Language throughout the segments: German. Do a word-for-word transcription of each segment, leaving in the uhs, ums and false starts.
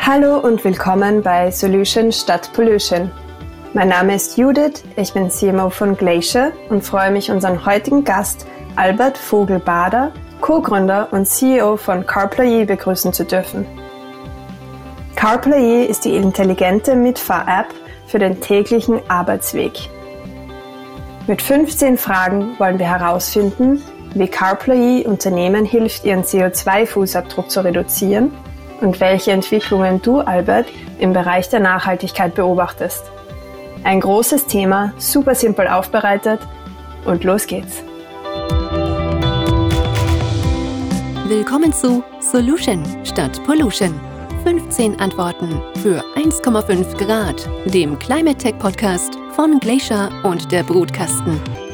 Hallo und willkommen bei Solution statt Pollution. Mein Name ist Judith, ich bin C M O von Glacier und freue mich, unseren heutigen Gast Albert Vogel-Bader, Co-Gründer und C E O von CarPlay begrüßen zu dürfen. CarPlay ist die intelligente Mitfahr-App für den täglichen Arbeitsweg. Mit fünfzehn Fragen wollen wir herausfinden, wie CarPlay Unternehmen hilft, ihren C O zwei Fußabdruck zu reduzieren und welche Entwicklungen du, Albert, im Bereich der Nachhaltigkeit beobachtest. Ein großes Thema, super simpel aufbereitet und los geht's. Willkommen zu Solution statt Pollution. fünfzehn Antworten für eins Komma fünf Grad, dem Climate Tech Podcast von Glacier und der Brutkasten.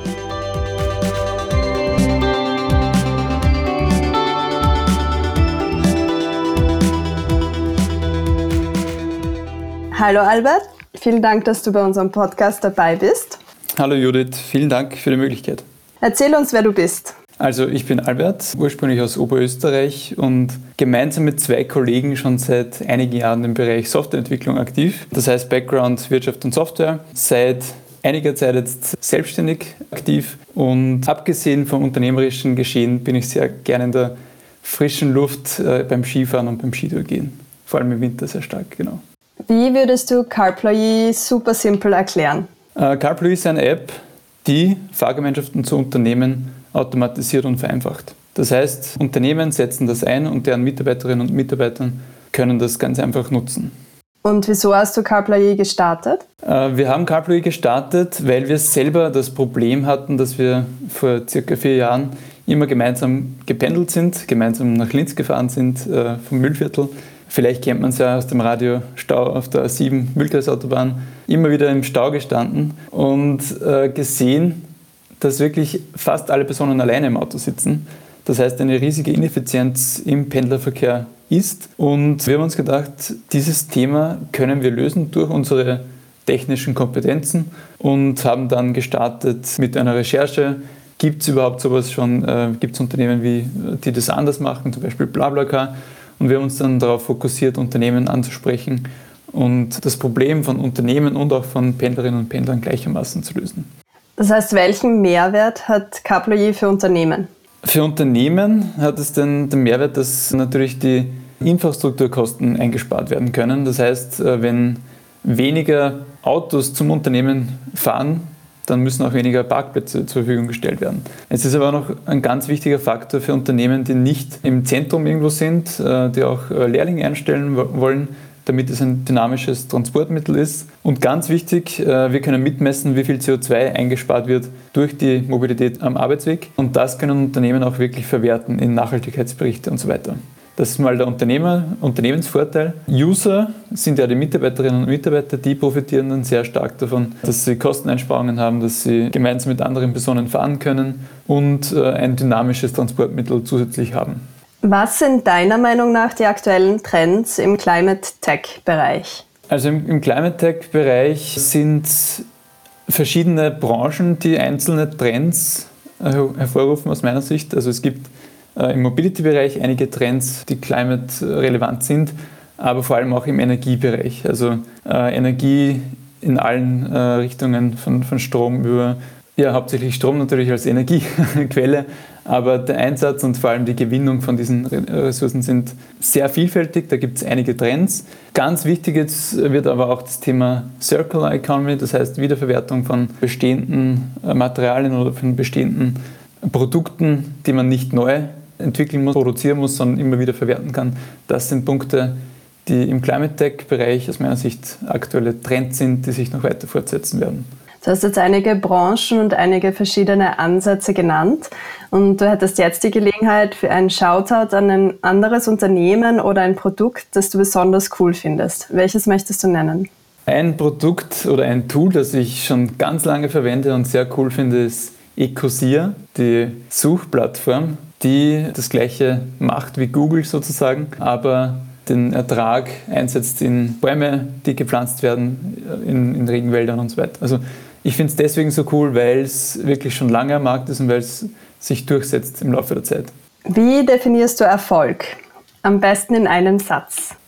Hallo Albert, vielen Dank, dass du bei unserem Podcast dabei bist. Hallo Judith, vielen Dank für die Möglichkeit. Erzähl uns, wer du bist. Also ich bin Albert, ursprünglich aus Oberösterreich und gemeinsam mit zwei Kollegen schon seit einigen Jahren im Bereich Softwareentwicklung aktiv. Das heißt Background Wirtschaft und Software. Seit einiger Zeit jetzt selbstständig aktiv und abgesehen vom unternehmerischen Geschehen bin ich sehr gerne in der frischen Luft äh, beim Skifahren und beim Skitouren. Vor allem im Winter sehr stark, genau. Wie würdest du CarPlay super simpel erklären? Äh, CarPlay ist eine App, die Fahrgemeinschaften zu Unternehmen automatisiert und vereinfacht. Das heißt, Unternehmen setzen das ein und deren Mitarbeiterinnen und Mitarbeiter können das ganz einfach nutzen. Und wieso hast du CarPlay gestartet? Äh, wir haben CarPlay gestartet, weil wir selber das Problem hatten, dass wir vor circa vier Jahren immer gemeinsam gependelt sind, gemeinsam nach Linz gefahren sind, äh, vom Mühlviertel. Vielleicht kennt man es ja aus dem Radio, Stau auf der A sieben, Mühlkreisautobahn, immer wieder im Stau gestanden und äh, gesehen, dass wirklich fast alle Personen alleine im Auto sitzen. Das heißt, eine riesige Ineffizienz im Pendlerverkehr ist. Und wir haben uns gedacht, dieses Thema können wir lösen durch unsere technischen Kompetenzen und haben dann gestartet mit einer Recherche. Gibt es überhaupt sowas schon? Äh, Gibt es Unternehmen, wie, die das anders machen, zum Beispiel BlaBlaCar? Und wir haben uns dann darauf fokussiert, Unternehmen anzusprechen und das Problem von Unternehmen und auch von Pendlerinnen und Pendlern gleichermaßen zu lösen. Das heißt, welchen Mehrwert hat CarPlay für Unternehmen? Für Unternehmen hat es den, den Mehrwert, dass natürlich die Infrastrukturkosten eingespart werden können. Das heißt, wenn weniger Autos zum Unternehmen fahren, dann müssen auch weniger Parkplätze zur Verfügung gestellt werden. Es ist aber auch noch ein ganz wichtiger Faktor für Unternehmen, die nicht im Zentrum irgendwo sind, die auch Lehrlinge einstellen wollen, damit es ein dynamisches Transportmittel ist. Und ganz wichtig, wir können mitmessen, wie viel C O zwei eingespart wird durch die Mobilität am Arbeitsweg. Und das können Unternehmen auch wirklich verwerten in Nachhaltigkeitsberichte und so weiter. Das ist mal der Unternehmer, Unternehmensvorteil. User sind ja die Mitarbeiterinnen und Mitarbeiter, die profitieren dann sehr stark davon, dass sie Kosteneinsparungen haben, dass sie gemeinsam mit anderen Personen fahren können und ein dynamisches Transportmittel zusätzlich haben. Was sind deiner Meinung nach die aktuellen Trends im Climate Tech-Bereich? Also im, im Climate Tech-Bereich sind verschiedene Branchen, die einzelne Trends hervorrufen aus meiner Sicht. Also es gibt im Mobility-Bereich einige Trends, die climate-relevant sind, aber vor allem auch im Energiebereich. Also äh, Energie in allen äh, Richtungen, von, von Strom über, ja hauptsächlich Strom natürlich als Energiequelle, aber der Einsatz und vor allem die Gewinnung von diesen Ressourcen sind sehr vielfältig, da gibt es einige Trends. Ganz wichtig jetzt wird aber auch das Thema Circular Economy, das heißt Wiederverwertung von bestehenden Materialien oder von bestehenden Produkten, die man nicht neu entwickeln muss, produzieren muss, sondern immer wieder verwerten kann. Das sind Punkte, die im Climate Tech-Bereich aus meiner Sicht aktuelle Trends sind, die sich noch weiter fortsetzen werden. Du hast jetzt einige Branchen und einige verschiedene Ansätze genannt und du hättest jetzt die Gelegenheit für einen Shoutout an ein anderes Unternehmen oder ein Produkt, das du besonders cool findest. Welches möchtest du nennen? Ein Produkt oder ein Tool, das ich schon ganz lange verwende und sehr cool finde, ist Ecosia, die Suchplattform, die das Gleiche macht wie Google sozusagen, aber den Ertrag einsetzt in Bäume, die gepflanzt werden, in, in Regenwäldern und so weiter. Also ich finde es deswegen so cool, weil es wirklich schon lange am Markt ist und weil es sich durchsetzt im Laufe der Zeit. Wie definierst du Erfolg? Am besten in einem Satz.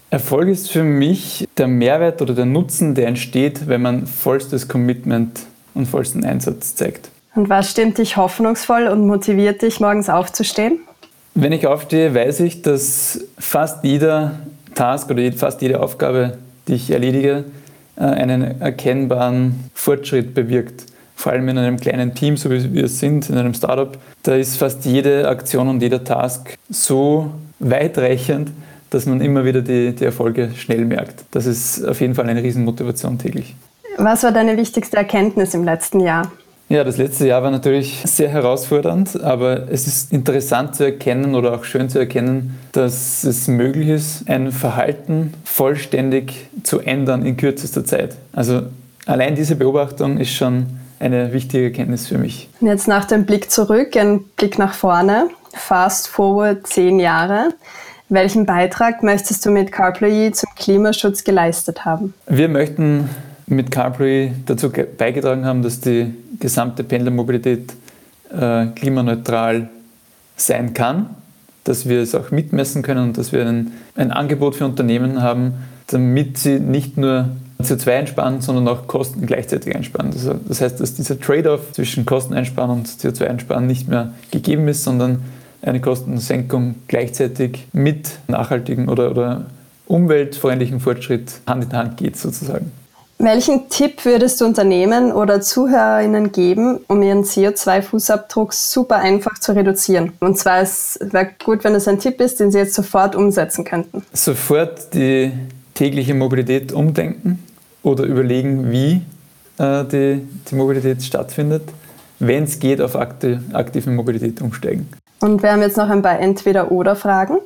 Erfolg ist für mich der Mehrwert oder der Nutzen, der entsteht, wenn man vollstes Commitment und vollsten Einsatz zeigt. Und was stimmt dich hoffnungsvoll und motiviert dich, morgens aufzustehen? Wenn ich aufstehe, weiß ich, dass fast jeder Task oder fast jede Aufgabe, die ich erledige, einen erkennbaren Fortschritt bewirkt. Vor allem in einem kleinen Team, so wie wir es sind, in einem Startup, da ist fast jede Aktion und jeder Task so weitreichend, dass man immer wieder die, die Erfolge schnell merkt. Das ist auf jeden Fall eine Riesenmotivation täglich. Was war deine wichtigste Erkenntnis im letzten Jahr? Ja, das letzte Jahr war natürlich sehr herausfordernd, aber es ist interessant zu erkennen oder auch schön zu erkennen, dass es möglich ist, ein Verhalten vollständig zu ändern in kürzester Zeit. Also allein diese Beobachtung ist schon eine wichtige Erkenntnis für mich. Und jetzt nach dem Blick zurück, ein Blick nach vorne, fast forward zehn Jahre. Welchen Beitrag möchtest du mit CarPlay zum Klimaschutz geleistet haben? Wir möchten mit CarPlay dazu beigetragen haben, dass die gesamte Pendlermobilität äh, klimaneutral sein kann, dass wir es auch mitmessen können und dass wir ein, ein Angebot für Unternehmen haben, damit sie nicht nur C O zwei einsparen, sondern auch Kosten gleichzeitig einsparen. Also das heißt, dass dieser Trade-off zwischen Kosten einsparen und C O zwei einsparen nicht mehr gegeben ist, sondern eine Kostensenkung gleichzeitig mit nachhaltigen oder, oder umweltfreundlichen Fortschritt Hand in Hand geht sozusagen. Welchen Tipp würdest du Unternehmen oder ZuhörerInnen geben, um ihren C O zwei Fußabdruck super einfach zu reduzieren? Und zwar, es wäre gut, wenn es ein Tipp ist, den sie jetzt sofort umsetzen könnten. Sofort die tägliche Mobilität umdenken oder überlegen, wie äh, die, die Mobilität stattfindet. Wenn es geht, auf aktive, aktive Mobilität umsteigen. Und wir haben jetzt noch ein paar Entweder-Oder-Fragen.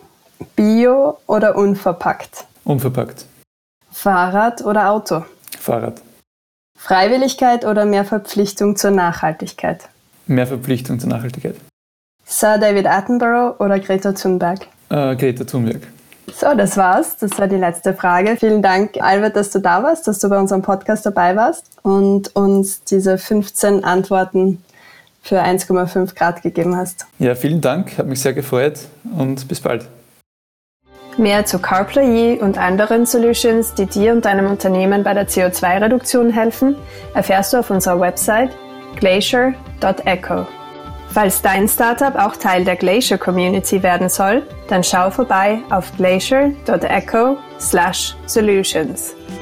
Bio oder unverpackt? Unverpackt. Fahrrad oder Auto? Fahrrad. Freiwilligkeit oder mehr Verpflichtung zur Nachhaltigkeit? Mehr Verpflichtung zur Nachhaltigkeit. Sir David Attenborough oder Greta Thunberg? Äh, Greta Thunberg. So, das war's. Das war die letzte Frage. Vielen Dank, Albert, dass du da warst, dass du bei unserem Podcast dabei warst und uns diese fünfzehn Antworten für eins Komma fünf Grad gegeben hast. Ja, vielen Dank. Hat mich sehr gefreut und bis bald. Mehr zu CarPlay und anderen Solutions, die dir und deinem Unternehmen bei der C O zwei Reduktion helfen, erfährst du auf unserer Website glacier Punkt eco. Falls dein Startup auch Teil der Glacier Community werden soll, dann schau vorbei auf glacier Punkt eco slash solutions.